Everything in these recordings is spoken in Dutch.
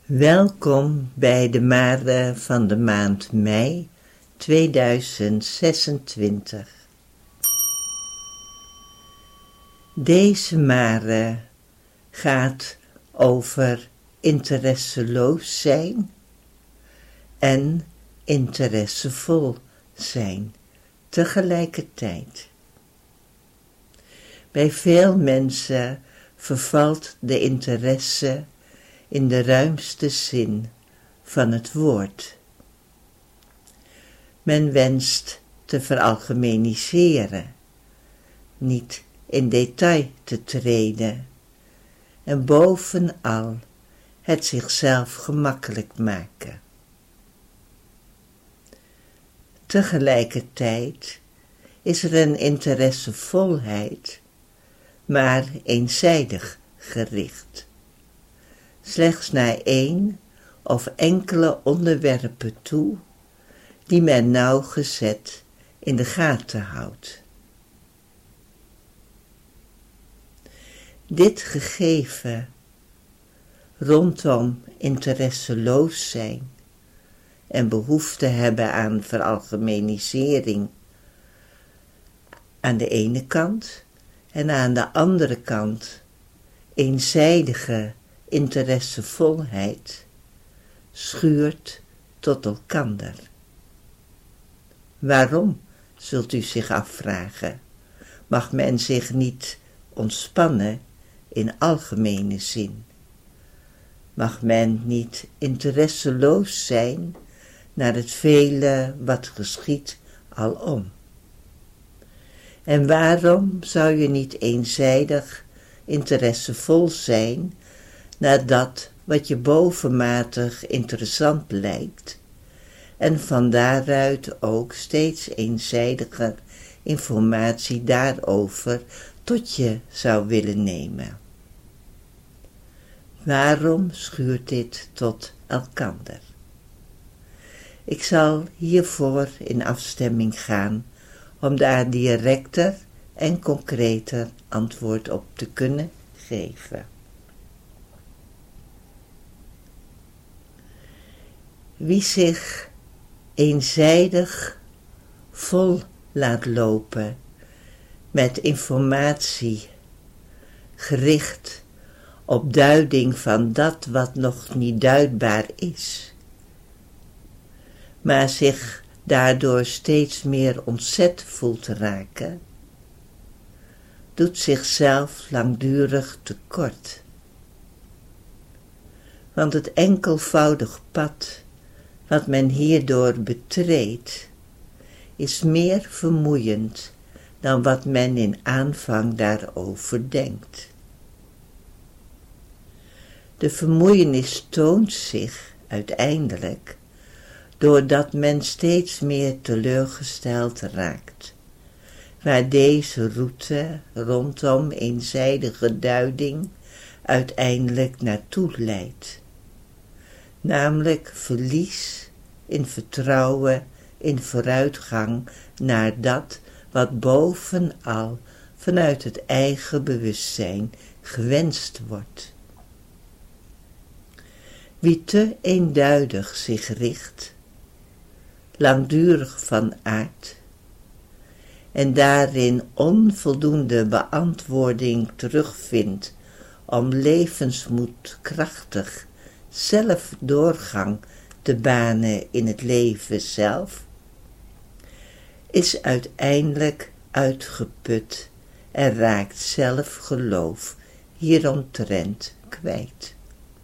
Welkom bij de Mare van de maand mei 2026. Deze Mare gaat over interesseloos zijn en interessevol zijn tegelijkertijd. Bij veel mensen vervalt de interesse in de ruimste zin van het woord. Men wenst te veralgemeniseren, niet in detail te treden en bovenal het zichzelf gemakkelijk maken. Tegelijkertijd is er een interessevolheid, maar eenzijdig gericht. Slechts naar één of enkele onderwerpen toe, die men nauwgezet in de gaten houdt. Dit gegeven rondom interesseloos zijn en behoefte hebben aan veralgemenisering aan de ene kant en aan de andere kant eenzijdige interessevolheid schuurt tot elkander. Waarom, zult u zich afvragen? Mag men zich niet ontspannen in algemene zin? Mag men niet interesseloos zijn naar het vele wat geschiet alom? En waarom zou je niet eenzijdig interessevol zijn naar dat wat je bovenmatig interessant lijkt en van daaruit ook steeds eenzijdiger informatie daarover tot je zou willen nemen? Waarom schuurt dit tot elkander? Ik zal hiervoor in afstemming gaan om daar directer en concreter antwoord op te kunnen geven. Wie zich eenzijdig vol laat lopen met informatie gericht op duiding van dat wat nog niet duidbaar is, maar zich daardoor steeds meer ontzet voelt raken, doet zichzelf langdurig tekort. Want het enkelvoudig pad wat men hierdoor betreedt, is meer vermoeiend dan wat men in aanvang daarover denkt. De vermoeienis toont zich uiteindelijk doordat men steeds meer teleurgesteld raakt, waar deze route rondom eenzijdige duiding uiteindelijk naartoe leidt. Namelijk verlies in vertrouwen, in vooruitgang naar dat wat bovenal vanuit het eigen bewustzijn gewenst wordt. Wie te eenduidig zich richt, langdurig van aard, en daarin onvoldoende beantwoording terugvindt om levensmoed krachtig zelf doorgang te banen in het leven zelf, is uiteindelijk uitgeput en raakt zelfgeloof hieromtrent kwijt.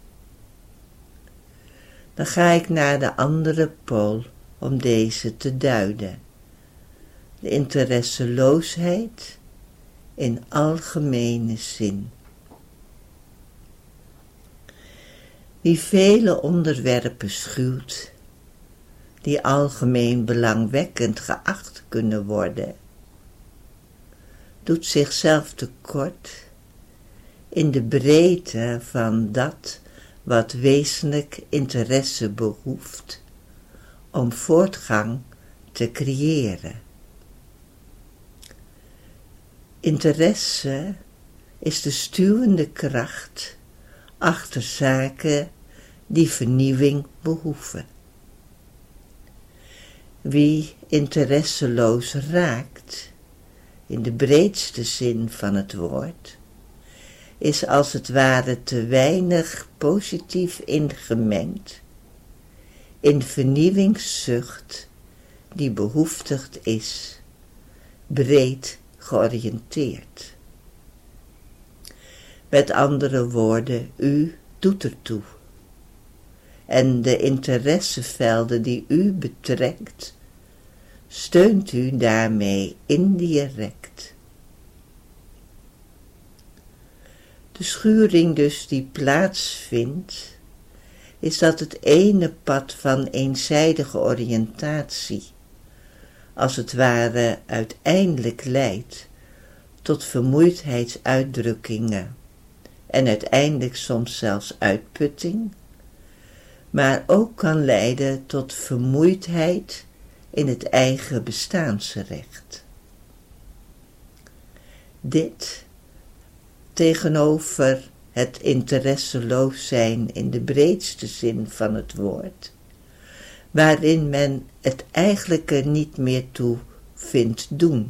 Dan ga ik naar de andere pool om deze te duiden. De interesseloosheid in algemene zin. Wie vele onderwerpen schuwt, die algemeen belangwekkend geacht kunnen worden, doet zichzelf tekort in de breedte van dat wat wezenlijk interesse behoeft om voortgang te creëren. Interesse is de stuwende kracht achter zaken die vernieuwing behoeven. Wie interesseloos raakt, in de breedste zin van het woord, is als het ware te weinig positief ingemengd in vernieuwingszucht die behoeftigd is, breed georiënteerd. Met andere woorden, u doet ertoe. En de interessevelden die u betrekt, steunt u daarmee indirect. De schuring dus die plaatsvindt, is dat het ene pad van eenzijdige oriëntatie, als het ware uiteindelijk leidt tot vermoeidheidsuitdrukkingen en uiteindelijk soms zelfs uitputting, maar ook kan leiden tot vermoeidheid in het eigen bestaansrecht. Dit tegenover het interesseloos zijn in de breedste zin van het woord, waarin men het eigenlijke niet meer toe vindt doen.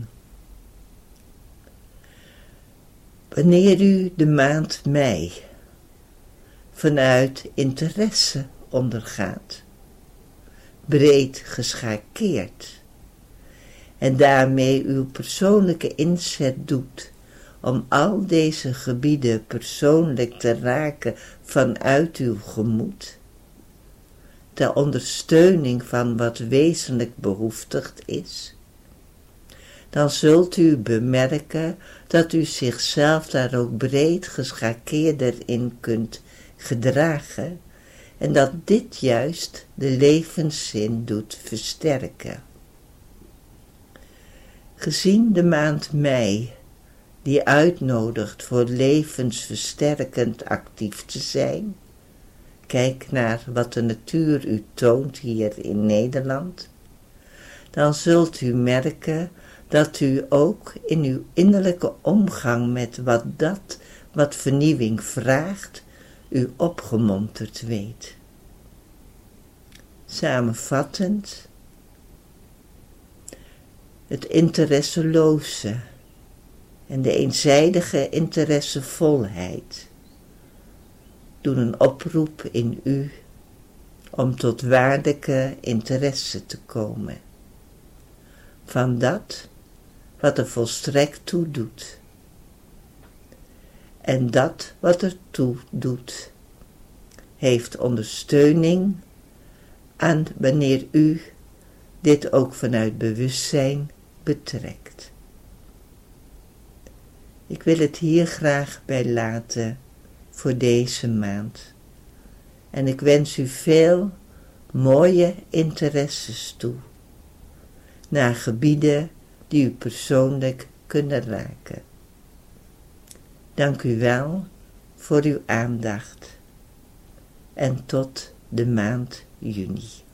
Wanneer u de maand mei vanuit interesse ondergaat, breed geschakeerd, en daarmee uw persoonlijke inzet doet om al deze gebieden persoonlijk te raken vanuit uw gemoed, ter ondersteuning van wat wezenlijk behoeftigd is, dan zult u bemerken dat u zichzelf daar ook breed geschakeerder in kunt gedragen en dat dit juist de levenszin doet versterken. Gezien de maand mei, die uitnodigt voor levensversterkend actief te zijn, kijk naar wat de natuur u toont hier in Nederland, dan zult u merken dat u ook in uw innerlijke omgang met wat vernieuwing vraagt, u opgemonterd weet. Samenvattend, het interesseloze en de eenzijdige interessevolheid doen een oproep in u om tot waardige interesse te komen. Van dat wat er volstrekt toe doet. En dat wat er toe doet, heeft ondersteuning aan wanneer u dit ook vanuit bewustzijn betrekt. Ik wil het hier graag bij laten voor deze maand. En ik wens u veel mooie interesses toe, naar gebieden die u persoonlijk kunnen raken. Dank u wel voor uw aandacht en tot de maand juni.